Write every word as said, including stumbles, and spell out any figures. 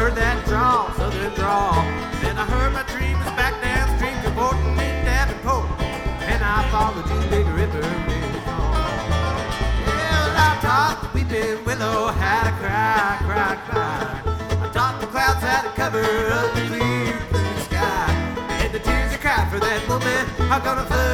heard that drawl, southern drawl. Then I heard my dreams back downstream, cavorting in Davenport. And I followed you, Big River, really far. Well, I taught the weeping willow how to cry, cry, cry. I taught the clouds how to cover up the clear blue sky. And the tears I cried for that woman are gonna flood